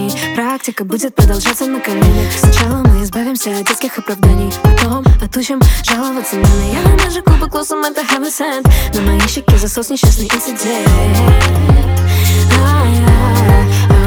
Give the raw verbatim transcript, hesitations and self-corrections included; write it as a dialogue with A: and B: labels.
A: желаний. Практика будет продолжаться на коленях. Сначала мы избавимся от детских оправданий, потом отучим жаловаться на меня. Я намажу кубок лосом, это heaven sent. На моей щеке засос, несчастный инцидент. А-а-а.